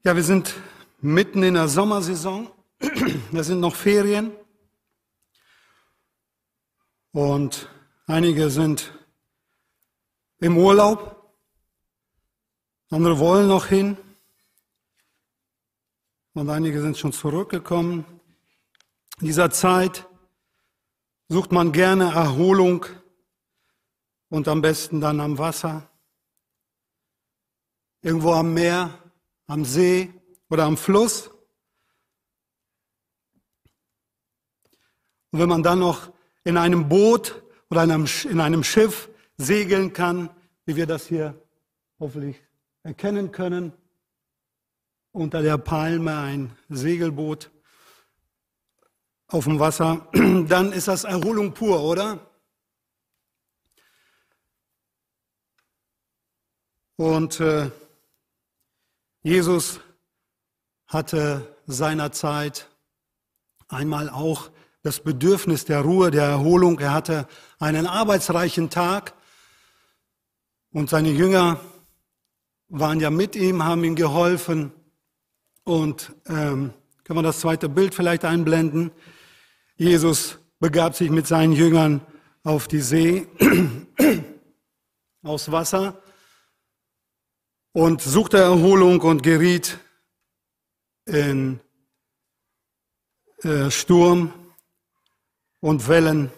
Ja, wir sind mitten in der Sommersaison. Es sind noch Ferien. Und einige sind im Urlaub. Andere wollen noch hin. Und einige sind schon zurückgekommen. In dieser Zeit sucht man gerne Erholung und am besten dann am Wasser. Irgendwo am Meer, am See oder am Fluss. Und wenn man dann noch in einem Boot oder in einem Schiff segeln kann, wie wir das hier hoffentlich erkennen können, unter der Palme ein Segelboot auf dem Wasser, dann ist das Erholung pur, oder? Und Jesus hatte seinerzeit einmal auch das Bedürfnis der Ruhe, der Erholung. Er hatte einen arbeitsreichen Tag und seine Jünger waren ja mit ihm, haben ihm geholfen. Und können wir das zweite Bild vielleicht einblenden? Jesus begab sich mit seinen Jüngern auf die See, aufs Wasser und suchte Erholung und geriet in Sturm und Wellen.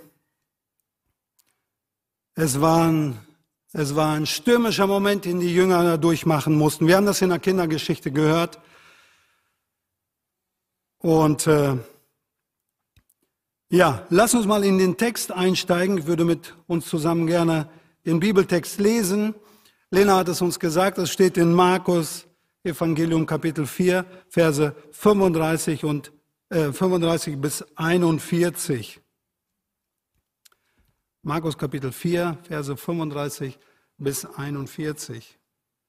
Es war ein stürmischer Moment, den die Jünger durchmachen mussten. Wir haben das in der Kindergeschichte gehört. Und lass uns mal in den Text einsteigen. Ich würde mit uns zusammen gerne den Bibeltext lesen. Lena hat es uns gesagt, es steht in Markus Evangelium Kapitel 4, Verse 35 bis 41. Markus Kapitel 4, Verse 35 bis 41.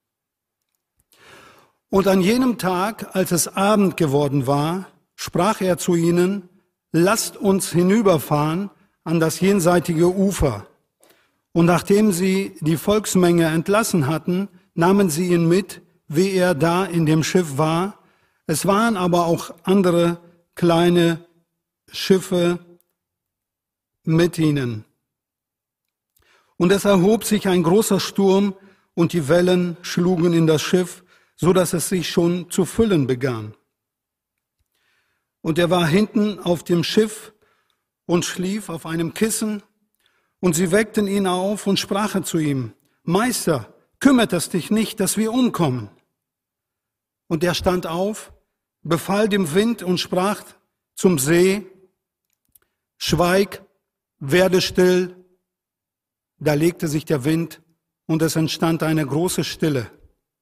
Und an jenem Tag, als es Abend geworden war, sprach er zu ihnen: Lasst uns hinüberfahren an das jenseitige Ufer. Und nachdem sie die Volksmenge entlassen hatten, nahmen sie ihn mit, wie er da in dem Schiff war. Es waren aber auch andere kleine Schiffe mit ihnen. Und es erhob sich ein großer Sturm, und die Wellen schlugen in das Schiff, so dass es sich schon zu füllen begann. Und er war hinten auf dem Schiff und schlief auf einem Kissen, und sie weckten ihn auf und sprachen zu ihm: Meister, kümmert es dich nicht, dass wir umkommen? Und er stand auf, befahl dem Wind und sprach zum See: Schweig, werde still. Da legte sich der Wind, und es entstand eine große Stille.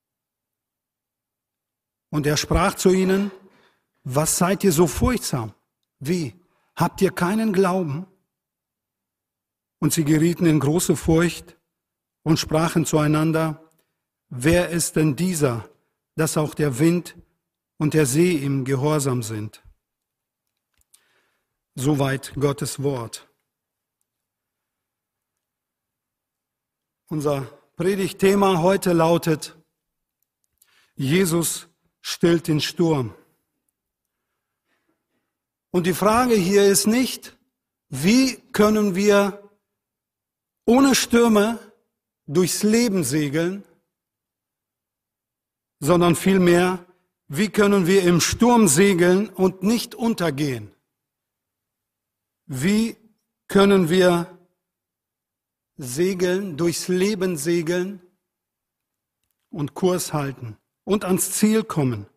Und er sprach zu ihnen: Was seid ihr so furchtsam? Wie? Habt ihr keinen Glauben? Und sie gerieten in große Furcht und sprachen zueinander: Wer ist denn dieser, dass auch der Wind und der See ihm gehorsam sind? Soweit Gottes Wort. Unser Predigtthema heute lautet: Jesus stillt den Sturm. Und die Frage hier ist nicht, wie können wir ohne Stürme durchs Leben segeln, sondern vielmehr, wie können wir im Sturm segeln und nicht untergehen? Wie können wir segeln, durchs Leben segeln und Kurs halten und ans Ziel kommen?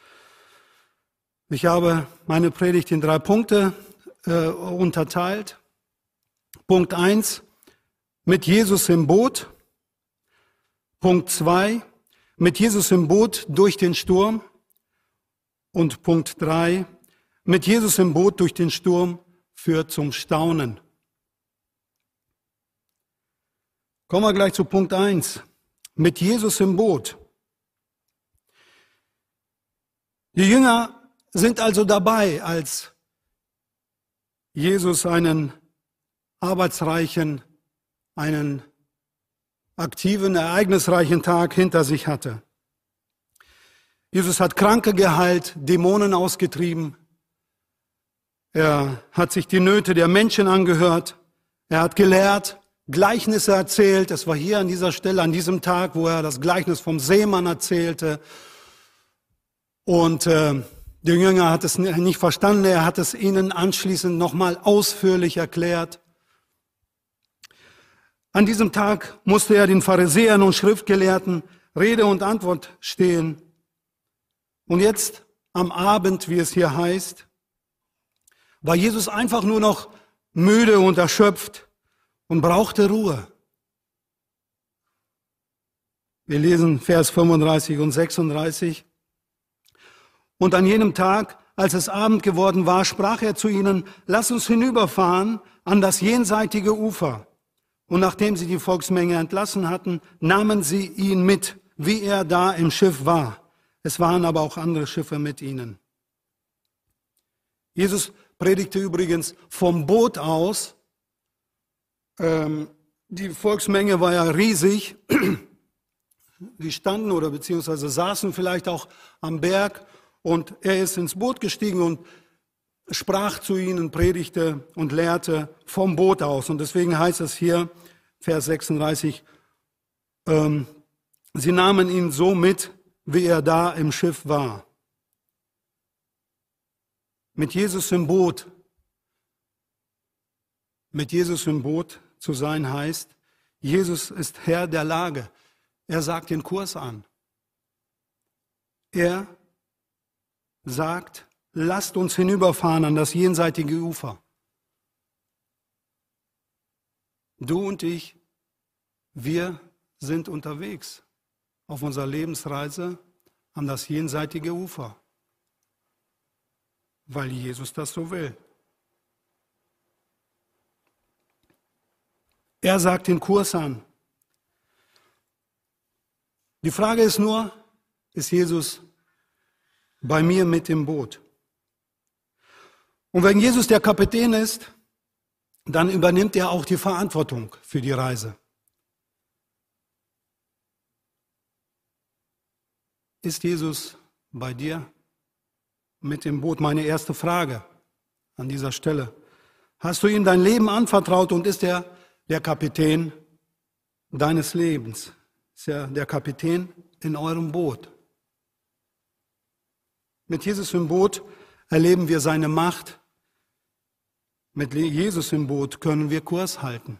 Ich habe meine Predigt in 3 Punkte unterteilt. Punkt 1, mit Jesus im Boot. Punkt 2, mit Jesus im Boot durch den Sturm. Und Punkt 3, mit Jesus im Boot durch den Sturm führt zum Staunen. Kommen wir gleich zu Punkt 1. Mit Jesus im Boot. Die Jünger sind also dabei, als Jesus einen arbeitsreichen, einen aktiven, ereignisreichen Tag hinter sich hatte. Jesus hat Kranke geheilt, Dämonen ausgetrieben. Er hat sich die Nöte der Menschen angehört. Er hat gelehrt, Gleichnisse erzählt. Es war hier an dieser Stelle, an diesem Tag, wo er das Gleichnis vom Seemann erzählte. Und der Jünger hat es nicht verstanden. Er hat es ihnen anschließend nochmal ausführlich erklärt. An diesem Tag musste er den Pharisäern und Schriftgelehrten Rede und Antwort stehen. Und jetzt am Abend, wie es hier heißt, war Jesus einfach nur noch müde und erschöpft und brauchte Ruhe. Wir lesen Vers 35 und 36. Und an jenem Tag, als es Abend geworden war, sprach er zu ihnen, lasst uns hinüberfahren an das jenseitige Ufer. Und nachdem sie die Volksmenge entlassen hatten, nahmen sie ihn mit, wie er da im Schiff war. Es waren aber auch andere Schiffe mit ihnen. Jesus predigte übrigens vom Boot aus. Die Volksmenge war ja riesig. Die standen oder beziehungsweise saßen vielleicht auch am Berg. Und er ist ins Boot gestiegen und sprach zu ihnen, predigte und lehrte vom Boot aus. Und deswegen heißt es hier, Vers 36, sie nahmen ihn so mit, wie er da im Schiff war. Mit Jesus im Boot zu sein heißt, Jesus ist Herr der Lage. Er sagt den Kurs an. Er sagt, lasst uns hinüberfahren an das jenseitige Ufer. Du und ich, wir sind unterwegs auf unserer Lebensreise an das jenseitige Ufer, weil Jesus das so will. Er sagt den Kurs an. Die Frage ist nur, ist Jesus bei mir mit im Boot? Und wenn Jesus der Kapitän ist, dann übernimmt er auch die Verantwortung für die Reise. Ist Jesus bei dir mit im Boot? Meine erste Frage an dieser Stelle. Hast du ihm dein Leben anvertraut und ist er der Kapitän deines Lebens? Ist er der Kapitän in eurem Boot? Mit Jesus im Boot erleben wir seine Macht. Mit Jesus im Boot können wir Kurs halten.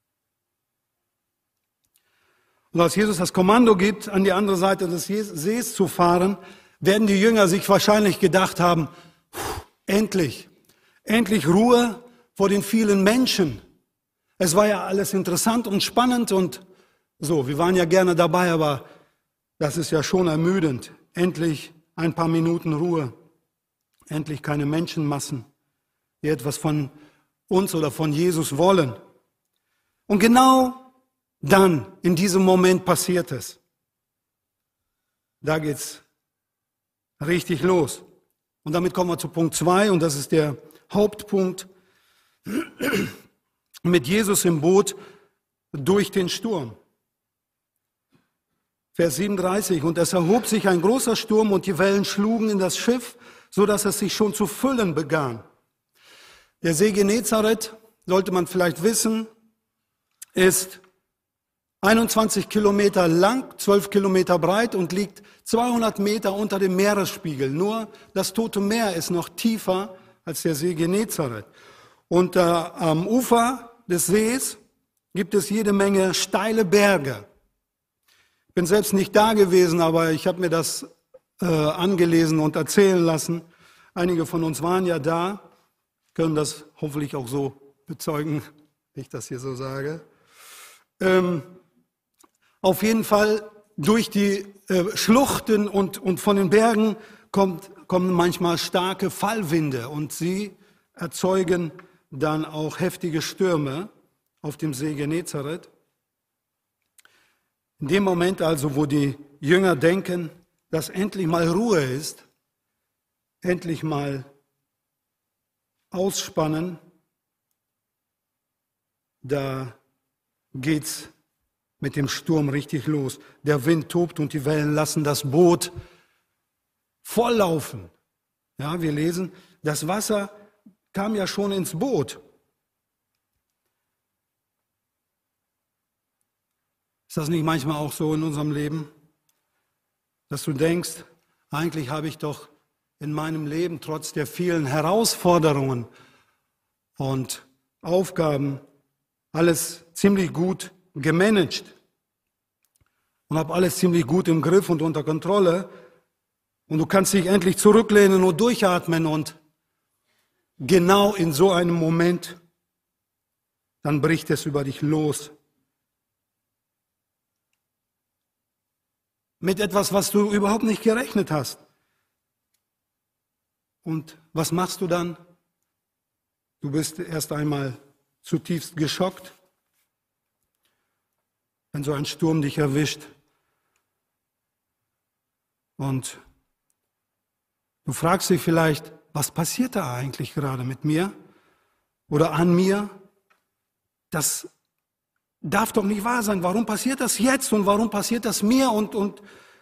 Und als Jesus das Kommando gibt, an die andere Seite des Sees zu fahren, werden die Jünger sich wahrscheinlich gedacht haben, endlich Ruhe vor den vielen Menschen. Es war ja alles interessant und spannend und so, wir waren ja gerne dabei, aber das ist ja schon ermüdend. Endlich ein paar Minuten Ruhe, endlich keine Menschenmassen, die etwas von uns oder von Jesus wollen. Und genau dann, in diesem Moment passiert es. Da geht's richtig los. Und damit kommen wir zu Punkt 2 und das ist der Hauptpunkt. Mit Jesus im Boot durch den Sturm. Vers 37, und es erhob sich ein großer Sturm und die Wellen schlugen in das Schiff, so dass es sich schon zu füllen begann. Der See Genezareth, sollte man vielleicht wissen, ist 21 Kilometer lang, 12 Kilometer breit und liegt 200 Meter unter dem Meeresspiegel. Nur das Tote Meer ist noch tiefer als der See Genezareth. Und am Ufer des Sees gibt es jede Menge steile Berge. Ich bin selbst nicht da gewesen, aber ich habe mir das angelesen und erzählen lassen. Einige von uns waren ja da, können das hoffentlich auch so bezeugen, wenn ich das hier so sage. Auf jeden Fall durch die Schluchten und von den Bergen kommen manchmal starke Fallwinde und sie erzeugen dann auch heftige Stürme auf dem See Genezareth. In dem Moment also, wo die Jünger denken, dass endlich mal Ruhe ist, endlich mal ausspannen, da geht's mit dem Sturm richtig los. Der Wind tobt und die Wellen lassen das Boot volllaufen. Ja, wir lesen, das Wasser kam ja schon ins Boot. Ist das nicht manchmal auch so in unserem Leben, dass du denkst, eigentlich habe ich doch in meinem Leben trotz der vielen Herausforderungen und Aufgaben alles ziemlich gut gemanagt und habe alles ziemlich gut im Griff und unter Kontrolle und du kannst dich endlich zurücklehnen und durchatmen und genau in so einem Moment, dann bricht es über dich los. Mit etwas, was du überhaupt nicht gerechnet hast. Und was machst du dann? Du bist erst einmal zutiefst geschockt, wenn so ein Sturm dich erwischt. Und du fragst dich vielleicht, was passiert da eigentlich gerade mit mir oder an mir? Das darf doch nicht wahr sein. Warum passiert das jetzt und warum passiert das mir? Und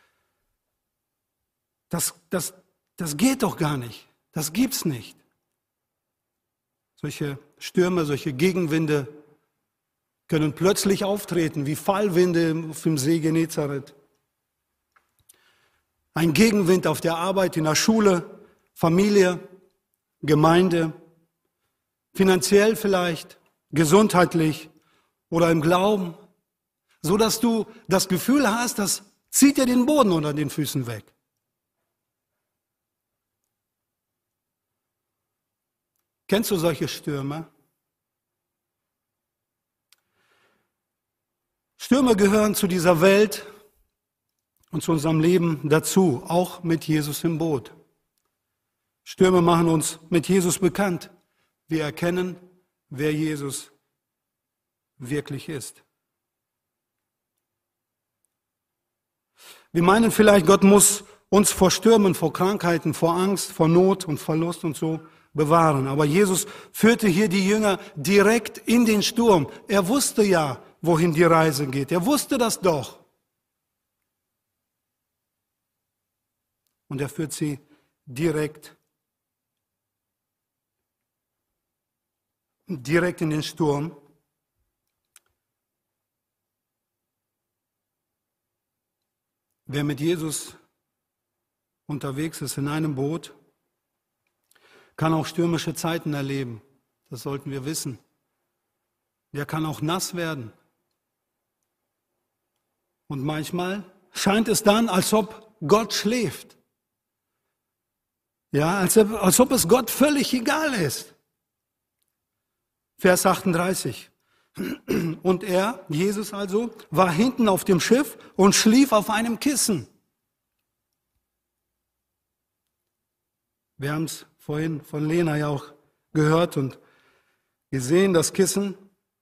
das geht doch gar nicht. Das gibt's nicht. Solche Stürme, solche Gegenwinde können plötzlich auftreten, wie Fallwinde auf dem See Genezareth. Ein Gegenwind auf der Arbeit, in der Schule, Familie, Gemeinde, finanziell vielleicht, gesundheitlich oder im Glauben, so dass du das Gefühl hast, das zieht dir den Boden unter den Füßen weg. Kennst du solche Stürme? Stürme gehören zu dieser Welt und zu unserem Leben dazu, auch mit Jesus im Boot. Stürme machen uns mit Jesus bekannt. Wir erkennen, wer Jesus wirklich ist. Wir meinen vielleicht, Gott muss uns vor Stürmen, vor Krankheiten, vor Angst, vor Not und Verlust und so bewahren. Aber Jesus führte hier die Jünger direkt in den Sturm. Er wusste ja, wohin die Reise geht. Er wusste das doch. Und er führt sie direkt in den Sturm. Wer mit Jesus unterwegs ist in einem Boot, kann auch stürmische Zeiten erleben. Das sollten wir wissen. Der kann auch nass werden. Und manchmal scheint es dann, als ob Gott schläft. Ja, als ob es Gott völlig egal ist. Vers 38. Und er, Jesus also, war hinten auf dem Schiff und schlief auf einem Kissen. Wir haben es vorhin von Lena ja auch gehört und gesehen, das Kissen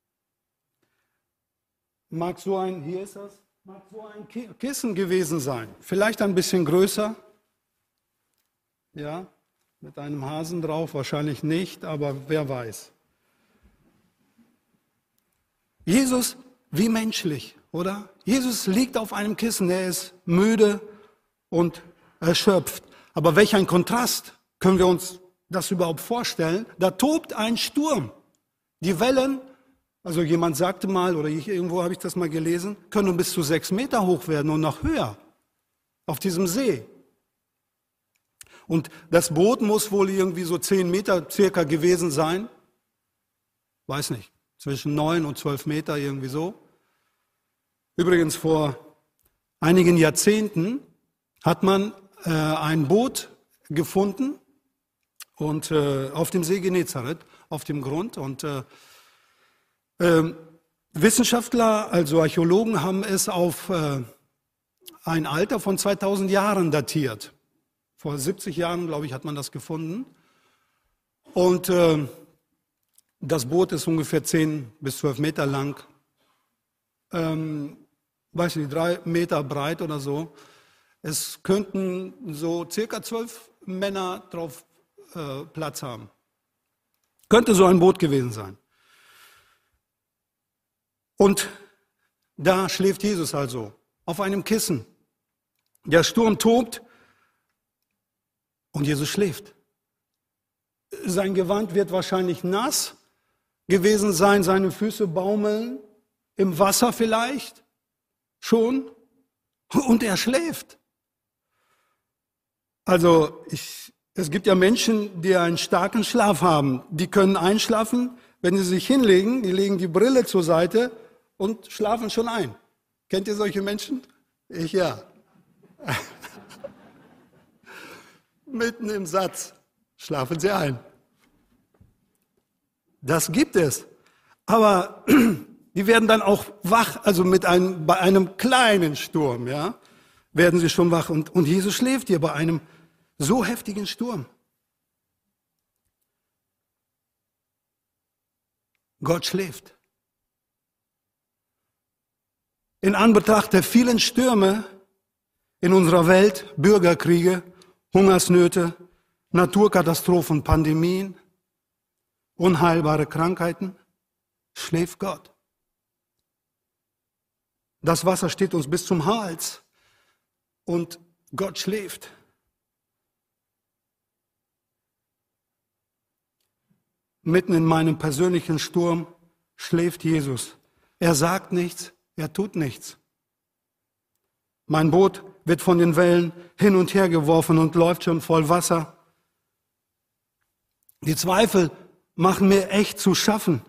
mag so ein Kissen gewesen sein. Vielleicht ein bisschen größer, ja, mit einem Hasen drauf, wahrscheinlich nicht, aber wer weiß. Jesus wie menschlich, oder? Jesus liegt auf einem Kissen, er ist müde und erschöpft. Aber welch ein Kontrast, können wir uns das überhaupt vorstellen? Da tobt ein Sturm. Die Wellen, also jemand sagte mal, oder irgendwo habe ich das mal gelesen, können bis zu 6 Meter hoch werden und noch höher auf diesem See. Und das Boot muss wohl irgendwie so 10 Meter circa gewesen sein. Weiß nicht. Zwischen 9 und 12 Meter, irgendwie so. Übrigens, vor einigen Jahrzehnten hat man ein Boot gefunden und auf dem See Genezareth, auf dem Grund. Und Wissenschaftler, also Archäologen, haben es auf ein Alter von 2000 Jahren datiert. Vor 70 Jahren, glaube ich, hat man das gefunden. Und das Boot ist ungefähr 10 bis 12 Meter lang, weiß nicht, 3 Meter breit oder so. Es könnten so circa 12 Männer drauf Platz haben. Könnte so ein Boot gewesen sein. Und da schläft Jesus also auf einem Kissen. Der Sturm tobt Und Jesus schläft. Sein Gewand wird wahrscheinlich nass gewesen sein, seine Füße baumeln, im Wasser vielleicht schon, und er schläft. Also es gibt ja Menschen, die einen starken Schlaf haben. Die können einschlafen, wenn sie sich hinlegen, die legen die Brille zur Seite und schlafen schon ein. Kennt ihr solche Menschen? Ich ja. Mitten im Satz schlafen sie ein. Das gibt es. Aber die werden dann auch wach, also bei einem kleinen Sturm, ja, werden sie schon wach. Und Jesus schläft hier bei einem so heftigen Sturm. Gott schläft. In Anbetracht der vielen Stürme in unserer Welt, Bürgerkriege, Hungersnöte, Naturkatastrophen, Pandemien, unheilbare Krankheiten, schläft Gott. Das Wasser steht uns bis zum Hals und Gott schläft. Mitten in meinem persönlichen Sturm schläft Jesus. Er sagt nichts, er tut nichts. Mein Boot wird von den Wellen hin und her geworfen und läuft schon voll Wasser. Die Zweifel machen mir echt zu schaffen.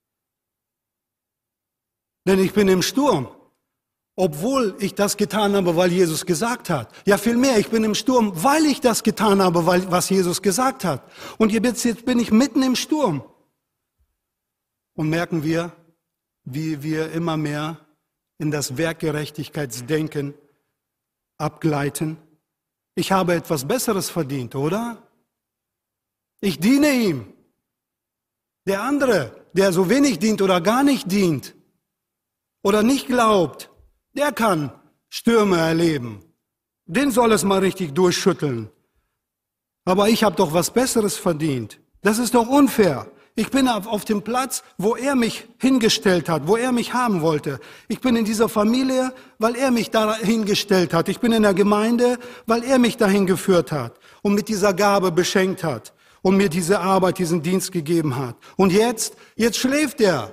Denn ich bin im Sturm, obwohl ich das getan habe, weil Jesus gesagt hat. Ja, vielmehr, ich bin im Sturm, weil ich das getan habe, was Jesus gesagt hat. Und jetzt bin ich mitten im Sturm. Und merken wir, wie wir immer mehr in das Werkgerechtigkeitsdenken abgleiten. Ich habe etwas Besseres verdient, oder? Ich diene ihm. Der andere, der so wenig dient oder gar nicht dient oder nicht glaubt, der kann Stürme erleben. Den soll es mal richtig durchschütteln. Aber ich habe doch was Besseres verdient. Das ist doch unfair. Ich bin auf dem Platz, wo er mich hingestellt hat, wo er mich haben wollte. Ich bin in dieser Familie, weil er mich da hingestellt hat. Ich bin in der Gemeinde, weil er mich dahin geführt hat und mit dieser Gabe beschenkt hat und mir diese Arbeit, diesen Dienst gegeben hat. Und jetzt schläft er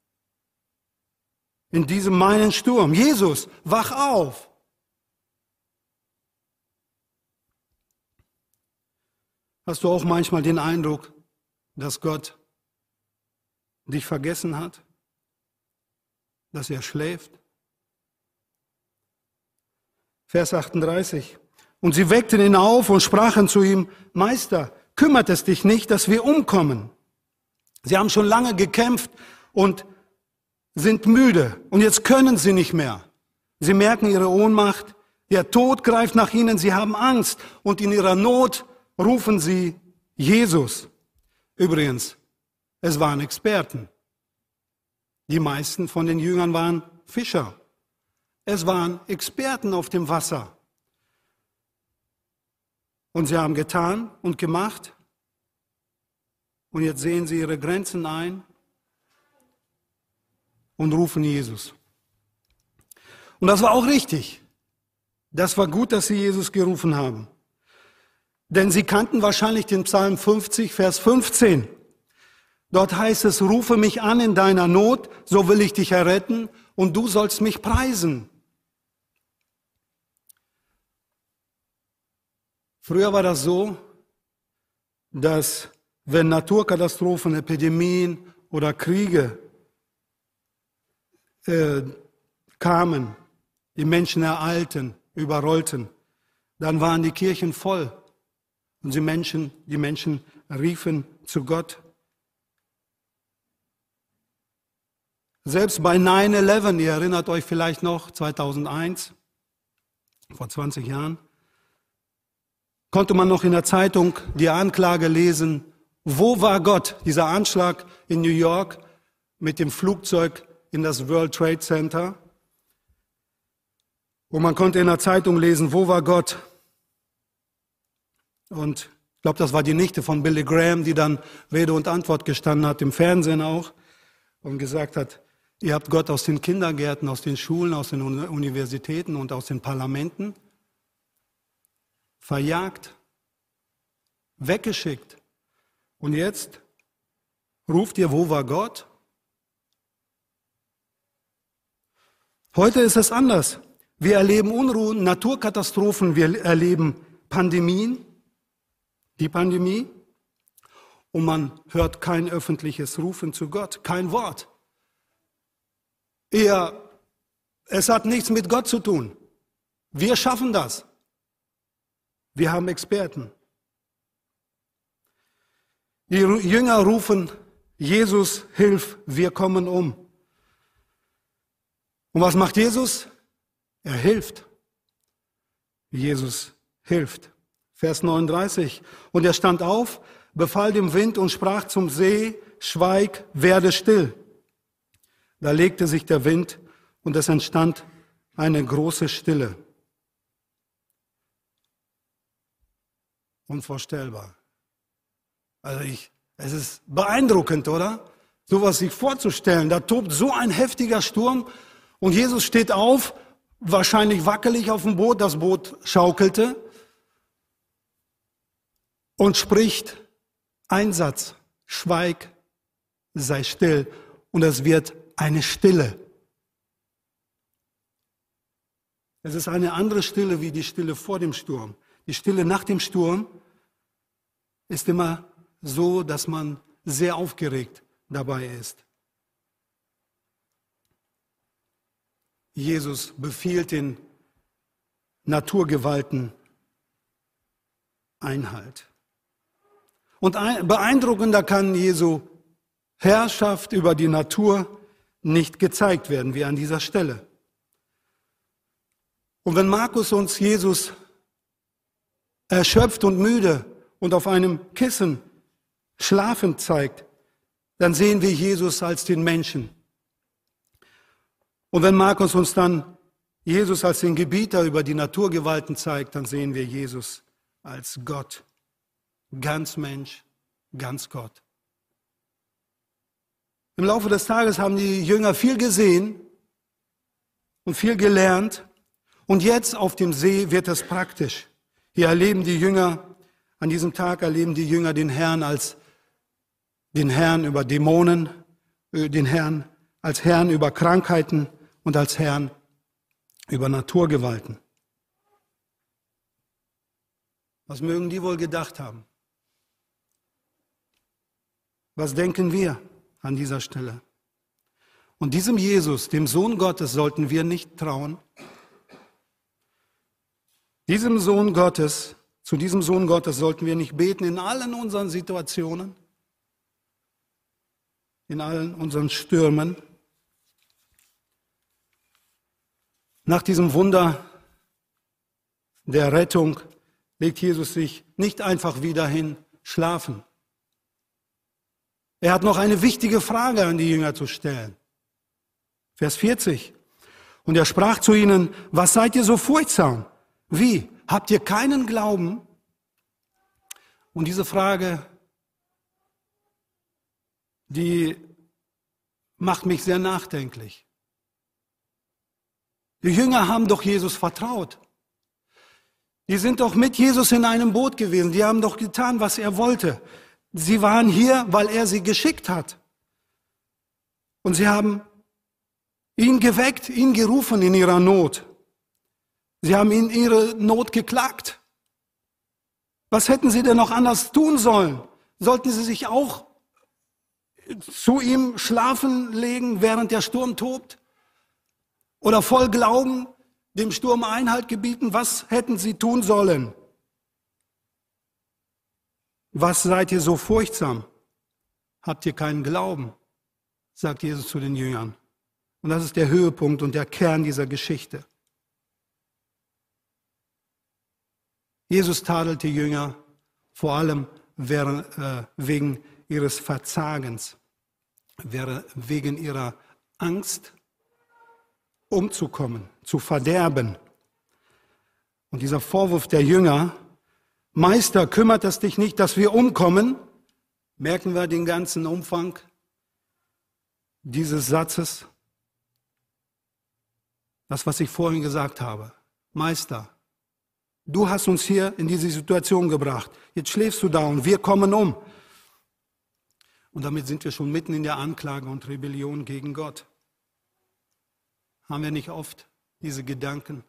in diesem meinen Sturm. Jesus, wach auf! Hast du auch manchmal den Eindruck, dass Gott dich vergessen hat, dass er schläft? Vers 38. Und sie weckten ihn auf und sprachen zu ihm: Meister, kümmert es dich nicht, dass wir umkommen? Sie haben schon lange gekämpft und sind müde und jetzt können sie nicht mehr. Sie merken ihre Ohnmacht, der Tod greift nach ihnen, sie haben Angst und in ihrer Not rufen sie Jesus. Übrigens, es waren Experten. Die meisten von den Jüngern waren Fischer. Es waren Experten auf dem Wasser. Und sie haben getan und gemacht. Und jetzt sehen sie ihre Grenzen ein und rufen Jesus. Und das war auch richtig. Das war gut, dass sie Jesus gerufen haben. Denn sie kannten wahrscheinlich den Psalm 50, Vers 15. Dort heißt es: Rufe mich an in deiner Not, so will ich dich erretten und du sollst mich preisen. Früher war das so, dass wenn Naturkatastrophen, Epidemien oder Kriege kamen, die Menschen ereilten, überrollten, dann waren die Kirchen voll und die Menschen riefen zu Gott. Selbst bei 9/11, ihr erinnert euch vielleicht noch, 2001, vor 20 Jahren, konnte man noch in der Zeitung die Anklage lesen: Wo war Gott? Dieser Anschlag in New York mit dem Flugzeug in das World Trade Center. Und man konnte in der Zeitung lesen: Wo war Gott? Und ich glaube, das war die Nichte von Billy Graham, die dann Rede und Antwort gestanden hat, im Fernsehen auch, und gesagt hat: Ihr habt Gott aus den Kindergärten, aus den Schulen, aus den Universitäten und aus den Parlamenten verjagt. weggeschickt. Und jetzt ruft ihr, wo war Gott? Heute ist es anders. Wir erleben Unruhen, Naturkatastrophen, wir erleben Pandemien, die Pandemie, und man hört kein öffentliches Rufen zu Gott, kein Wort. Es hat nichts mit Gott zu tun. Wir schaffen das. Wir haben Experten. Die Jünger rufen, Jesus, hilf, wir kommen um. Und was macht Jesus? Er hilft. Jesus hilft. Vers 39. Und er stand auf, befahl dem Wind und sprach zum See, schweig, werde still. Da legte sich der Wind und es entstand eine große Stille. Unvorstellbar. Es ist beeindruckend, oder? Sowas sich vorzustellen. Da tobt so ein heftiger Sturm und Jesus steht auf, wahrscheinlich wackelig auf dem Boot, das Boot schaukelte und spricht einen Satz: Schweig, sei still. Und es wird eine Stille. Es ist eine andere Stille wie die Stille vor dem Sturm. Die Stille nach dem Sturm ist immer so, dass man sehr aufgeregt dabei ist. Jesus befiehlt den Naturgewalten Einhalt. Und beeindruckender kann Jesu Herrschaft über die Natur nicht gezeigt werden, wie an dieser Stelle. Und wenn Markus uns Jesus erschöpft und müde und auf einem Kissen schlafend zeigt, dann sehen wir Jesus als den Menschen. Und wenn Markus uns dann Jesus als den Gebieter über die Naturgewalten zeigt, dann sehen wir Jesus als Gott. Ganz Mensch, ganz Gott. Im Laufe des Tages haben die Jünger viel gesehen und viel gelernt. Und jetzt auf dem See wird es praktisch. Hier erleben die Jünger, an diesem Tag erleben die Jünger den Herrn als den Herrn über Dämonen, den Herrn als Herrn über Krankheiten und als Herrn über Naturgewalten. Was mögen die wohl gedacht haben? Was denken wir an dieser Stelle? Und diesem Jesus, dem Sohn Gottes, sollten wir nicht trauen. Diesem Sohn Gottes, zu diesem Sohn Gottes sollten wir nicht beten in allen unseren Situationen, in allen unseren Stürmen. Nach diesem Wunder der Rettung legt Jesus sich nicht einfach wieder hin, schlafen. Er hat noch eine wichtige Frage an die Jünger zu stellen. Vers 40. Und er sprach zu ihnen, was seid ihr so furchtsam? Wie? Habt ihr keinen Glauben? Und diese Frage, die macht mich sehr nachdenklich. Die Jünger haben doch Jesus vertraut. Die sind doch mit Jesus in einem Boot gewesen. Die haben doch getan, was er wollte. Sie waren hier, weil er sie geschickt hat. Und sie haben ihn geweckt, ihn gerufen in ihrer Not. Sie haben ihn ihre Not geklagt. Was hätten sie denn noch anders tun sollen? Sollten sie sich auch zu ihm schlafen legen, während der Sturm tobt? Oder voll Glauben dem Sturm Einhalt gebieten? Was hätten sie tun sollen? Was seid ihr so furchtsam? Habt ihr keinen Glauben? Sagt Jesus zu den Jüngern. Und das ist der Höhepunkt und der Kern dieser Geschichte. Jesus tadelt die Jünger vor allem wegen ihres Verzagens, wegen ihrer Angst, umzukommen, zu verderben. Und dieser Vorwurf der Jünger, Meister, kümmert es dich nicht, dass wir umkommen? Merken wir den ganzen Umfang dieses Satzes? Das, was ich vorhin gesagt habe. Meister, Du hast uns hier in diese Situation gebracht. Jetzt schläfst du da und wir kommen um. Und damit sind wir schon mitten in der Anklage und Rebellion gegen Gott. Haben wir nicht oft diese Gedanken?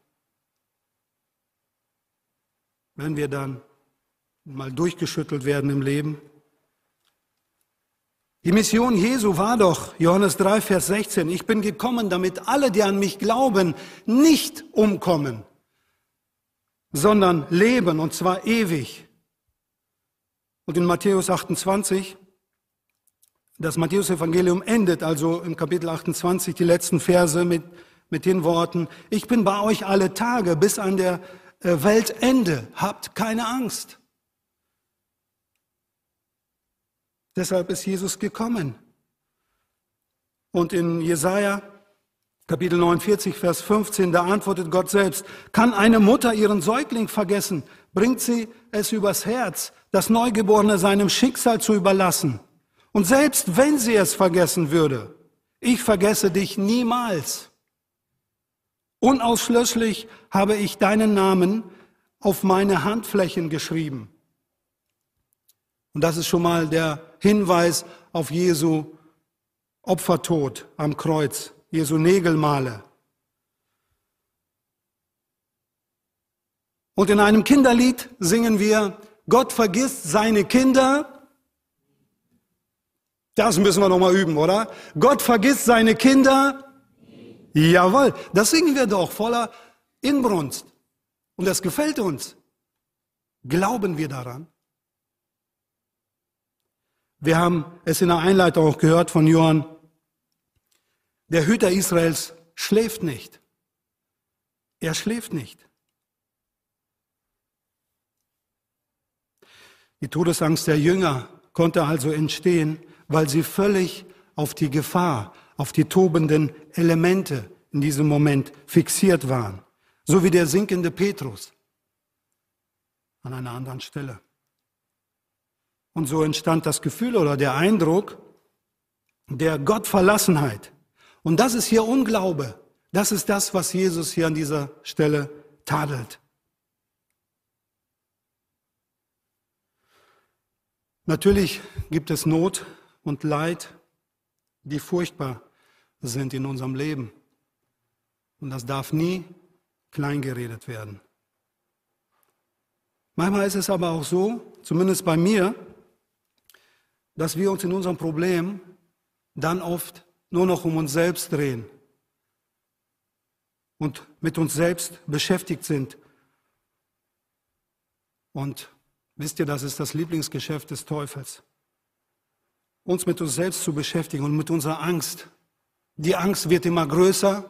Wenn wir dann mal durchgeschüttelt werden im Leben. Die Mission Jesu war doch, Johannes 3, Vers 16, ich bin gekommen, damit alle, die an mich glauben, nicht umkommen, sondern leben, und zwar ewig. Und in Matthäus 28, das Matthäus-Evangelium endet also im Kapitel 28, die letzten Verse mit den Worten, ich bin bei euch alle Tage bis an der Weltende, habt keine Angst. Deshalb ist Jesus gekommen. Und in Jesaja, Kapitel 49, Vers 15, da antwortet Gott selbst, kann eine Mutter ihren Säugling vergessen? Bringt sie es übers Herz, das Neugeborene seinem Schicksal zu überlassen? Und selbst wenn sie es vergessen würde, ich vergesse dich niemals. Unausschließlich habe ich deinen Namen auf meine Handflächen geschrieben. Und das ist schon mal der Hinweis auf Jesu Opfertod am Kreuz, Jesu Nägelmale. Und in einem Kinderlied singen wir, Gott vergisst seine Kinder. Das müssen wir noch mal üben, oder? Gott vergisst seine Kinder. Jawohl, das singen wir doch voller Inbrunst. Und das gefällt uns. Glauben wir daran? Wir haben es in der Einleitung auch gehört von Johann. Der Hüter Israels schläft nicht. Er schläft nicht. Die Todesangst der Jünger konnte also entstehen, weil sie völlig auf die Gefahr, auf die tobenden Elemente in diesem Moment fixiert waren. So wie der sinkende Petrus an einer anderen Stelle. Und so entstand das Gefühl oder der Eindruck der Gottverlassenheit. Und das ist hier Unglaube. Das ist das, was Jesus hier an dieser Stelle tadelt. Natürlich gibt es Not und Leid, die furchtbar sind in unserem Leben. Und das darf nie kleingeredet werden. Manchmal ist es aber auch so, zumindest bei mir, dass wir uns in unserem Problem dann oft nur noch um uns selbst drehen und mit uns selbst beschäftigt sind. Und wisst ihr, das ist das Lieblingsgeschäft des Teufels. Uns mit uns selbst zu beschäftigen und mit unserer Angst. Die Angst wird immer größer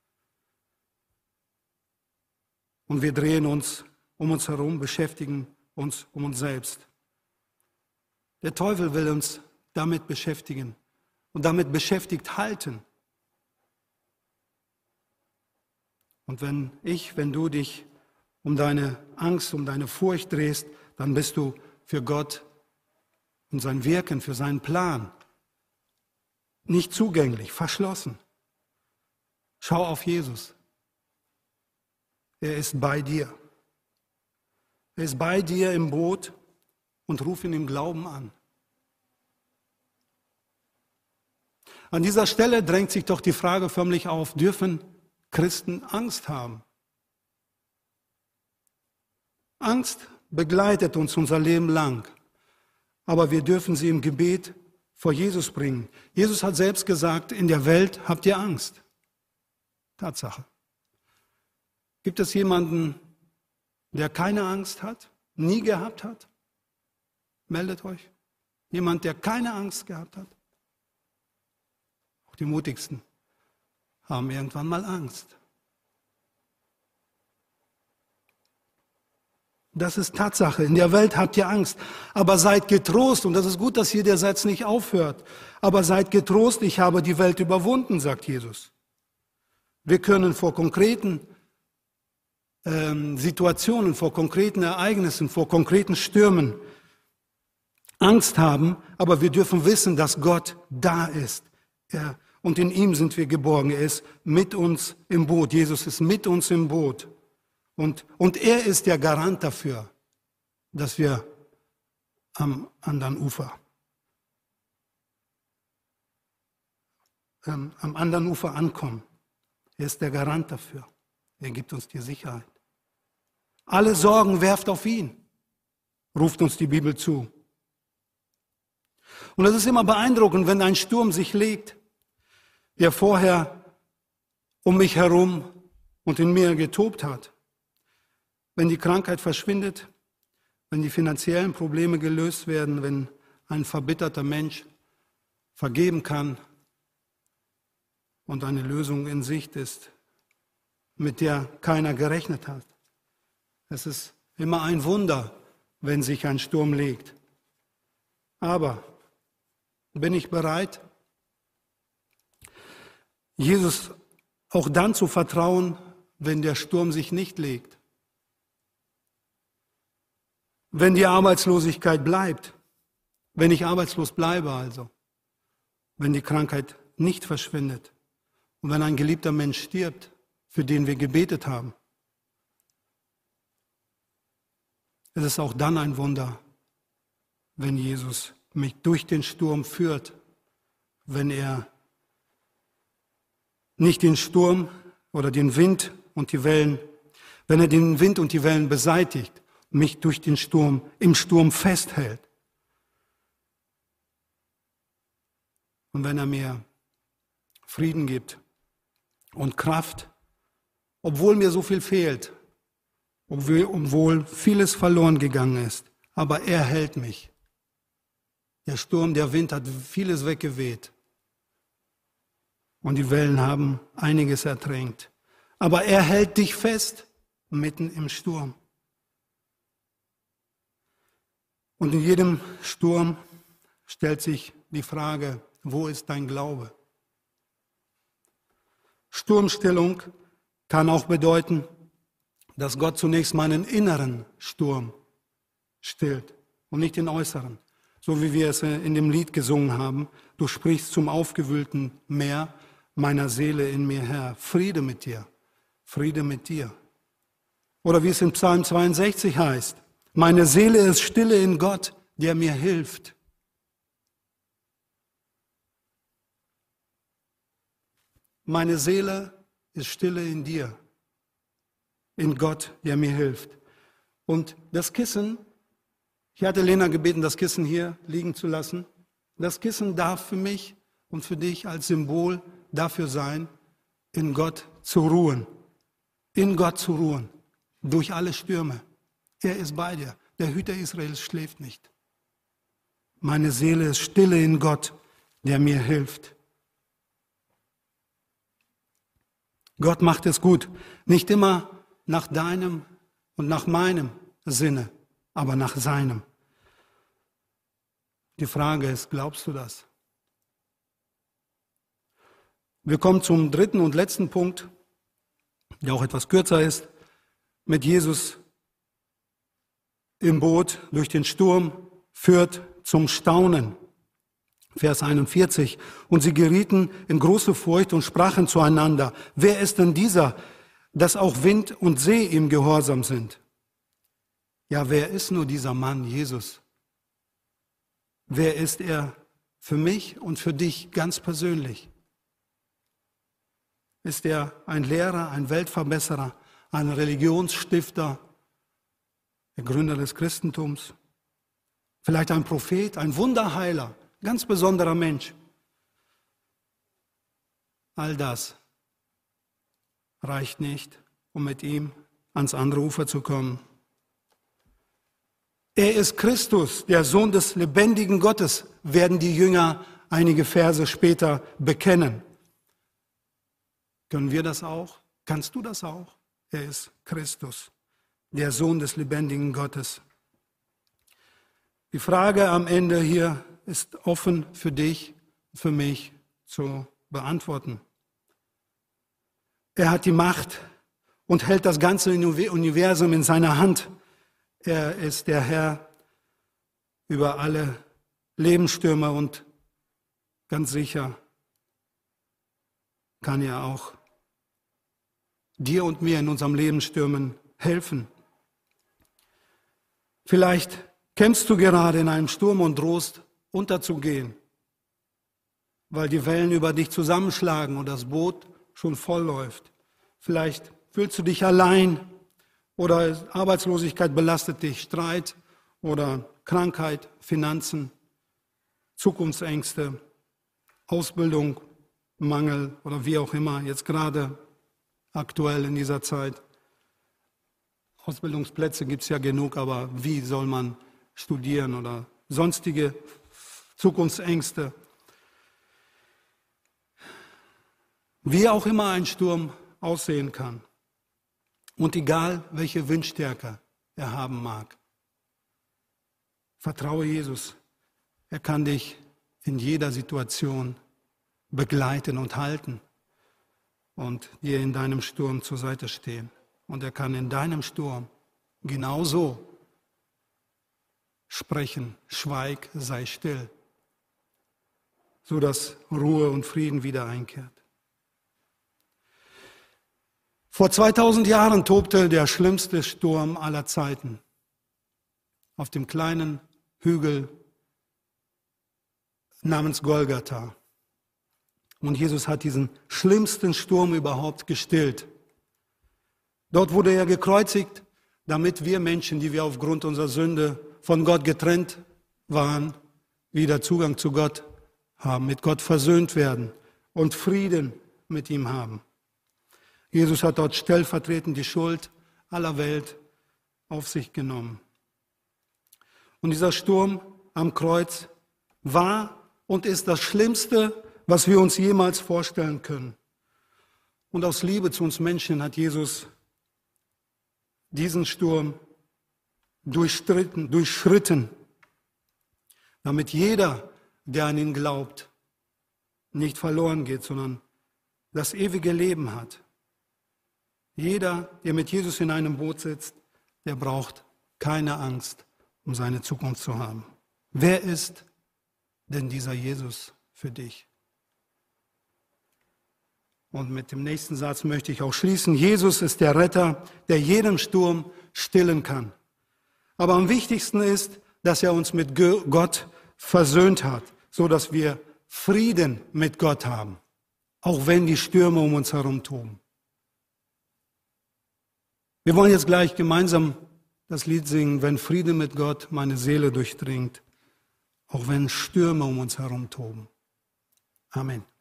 und wir drehen uns um uns herum, beschäftigen uns um uns selbst. Der Teufel will uns damit beschäftigen und damit beschäftigt halten. Und wenn du dich um deine Angst, um deine Furcht drehst, dann bist du für Gott und sein Wirken, für seinen Plan nicht zugänglich, verschlossen. Schau auf Jesus. Er ist bei dir. Er ist bei dir im Boot und ruf ihn im Glauben an. An dieser Stelle drängt sich doch die Frage förmlich auf, dürfen Christen Angst haben? Angst begleitet uns unser Leben lang, aber wir dürfen sie im Gebet vor Jesus bringen. Jesus hat selbst gesagt, in der Welt habt ihr Angst. Tatsache. Gibt es jemanden, der keine Angst hat, nie gehabt hat? Meldet euch. Jemand, der keine Angst gehabt hat? Auch die Mutigsten haben irgendwann mal Angst. Das ist Tatsache. In der Welt habt ihr Angst. Aber seid getrost, und das ist gut, dass hier der Satz nicht aufhört. Aber seid getrost, ich habe die Welt überwunden, sagt Jesus. Wir können vor konkreten Situationen, vor konkreten Ereignissen, vor konkreten Stürmen Angst haben, aber wir dürfen wissen, dass Gott da ist. Und in ihm sind wir geborgen. Er ist mit uns im Boot. Jesus ist mit uns im Boot. Und er ist der Garant dafür, dass wir am anderen Ufer ankommen. Er ist der Garant dafür. Er gibt uns die Sicherheit. Alle Sorgen werft auf ihn, ruft uns die Bibel zu. Und es ist immer beeindruckend, wenn ein Sturm sich legt, der vorher um mich herum und in mir getobt hat. Wenn die Krankheit verschwindet, wenn die finanziellen Probleme gelöst werden, wenn ein verbitterter Mensch vergeben kann und eine Lösung in Sicht ist, mit der keiner gerechnet hat. Es ist immer ein Wunder, wenn sich ein Sturm legt. Aber bin ich bereit, Jesus auch dann zu vertrauen, wenn der Sturm sich nicht legt? Wenn die Arbeitslosigkeit bleibt, wenn ich arbeitslos bleibe also, wenn die Krankheit nicht verschwindet und wenn ein geliebter Mensch stirbt, für den wir gebetet haben. Es ist auch dann ein Wunder, wenn Jesus mich durch den Sturm führt, wenn er nicht den Sturm oder den Wind und die Wellen, wenn er den Wind und die Wellen beseitigt, mich durch den Sturm, im Sturm festhält. Und wenn er mir Frieden gibt und Kraft, obwohl mir so viel fehlt, obwohl vieles verloren gegangen ist, aber er hält mich. Der Sturm, der Wind hat vieles weggeweht und die Wellen haben einiges ertränkt. Aber er hält dich fest mitten im Sturm. Und in jedem Sturm stellt sich die Frage, wo ist dein Glaube? Sturmstillung kann auch bedeuten, dass Gott zunächst meinen inneren Sturm stillt und nicht den äußeren. So wie wir es in dem Lied gesungen haben, du sprichst zum aufgewühlten Meer meiner Seele in mir her. Friede mit dir, Friede mit dir. Oder wie es in Psalm 62 heißt, meine Seele ist stille in Gott, der mir hilft. Meine Seele ist stille in dir, in Gott, der mir hilft. Und das Kissen, ich hatte Lena gebeten, das Kissen hier liegen zu lassen. Das Kissen darf für mich und für dich als Symbol dafür sein, in Gott zu ruhen. In Gott zu ruhen, durch alle Stürme. Er ist bei dir. Der Hüter Israels schläft nicht. Meine Seele ist stille in Gott, der mir hilft. Gott macht es gut. Nicht immer nach deinem und nach meinem Sinne, aber nach seinem. Die Frage ist, glaubst du das? Wir kommen zum dritten und letzten Punkt, der auch etwas kürzer ist. Mit Jesus im Boot durch den Sturm führt zum Staunen. Vers 41. Und sie gerieten in große Furcht und sprachen zueinander, wer ist denn dieser, dass auch Wind und See ihm gehorsam sind? Ja, wer ist nur dieser Mann, Jesus? Wer ist er für mich und für dich ganz persönlich? Ist er ein Lehrer, ein Weltverbesserer, ein Religionsstifter, der Gründer des Christentums? Vielleicht ein Prophet, ein Wunderheiler, ganz besonderer Mensch? All das reicht nicht, um mit ihm ans andere Ufer zu kommen. Er ist Christus, der Sohn des lebendigen Gottes, werden die Jünger einige Verse später bekennen. Können wir das auch? Kannst du das auch? Er ist Christus, der Sohn des lebendigen Gottes. Die Frage am Ende hier ist offen für dich, für mich zu beantworten. Er hat die Macht und hält das ganze Universum in seiner Hand. Er ist der Herr über alle Lebensstürme und ganz sicher kann er auch dir und mir in unserem Lebensstürmen helfen. Vielleicht kämpfst du gerade in einem Sturm und drohst unterzugehen, weil die Wellen über dich zusammenschlagen und das Boot schon voll läuft. Vielleicht fühlst du dich allein oder Arbeitslosigkeit belastet dich, Streit oder Krankheit, Finanzen, Zukunftsängste, Ausbildung, Mangel oder wie auch immer, jetzt gerade aktuell in dieser Zeit. Ausbildungsplätze gibt es ja genug, aber wie soll man studieren oder sonstige Zukunftsängste? Wie auch immer ein Sturm aussehen kann und egal welche Windstärke er haben mag, vertraue Jesus. Er kann dich in jeder Situation begleiten und halten und dir in deinem Sturm zur Seite stehen. Und er kann in deinem Sturm genauso sprechen, schweig, sei still, sodass Ruhe und Frieden wieder einkehrt. Vor 2000 Jahren tobte der schlimmste Sturm aller Zeiten auf dem kleinen Hügel namens Golgatha. Und Jesus hat diesen schlimmsten Sturm überhaupt gestillt. Dort wurde er gekreuzigt, damit wir Menschen, die wir aufgrund unserer Sünde von Gott getrennt waren, wieder Zugang zu Gott haben, mit Gott versöhnt werden und Frieden mit ihm haben. Jesus hat dort stellvertretend die Schuld aller Welt auf sich genommen. Und dieser Sturm am Kreuz war und ist das Schlimmste, was wir uns jemals vorstellen können. Und aus Liebe zu uns Menschen hat Jesus diesen Sturm durchschritten, damit jeder, der an ihn glaubt, nicht verloren geht, sondern das ewige Leben hat. Jeder, der mit Jesus in einem Boot sitzt, der braucht keine Angst, um seine Zukunft zu haben. Wer ist denn dieser Jesus für dich? Und mit dem nächsten Satz möchte ich auch schließen. Jesus ist der Retter, der jeden Sturm stillen kann. Aber am wichtigsten ist, dass er uns mit Gott versöhnt hat, so dass wir Frieden mit Gott haben, auch wenn die Stürme um uns herum toben. Wir wollen jetzt gleich gemeinsam das Lied singen, wenn Friede mit Gott meine Seele durchdringt, auch wenn Stürme um uns herum toben. Amen.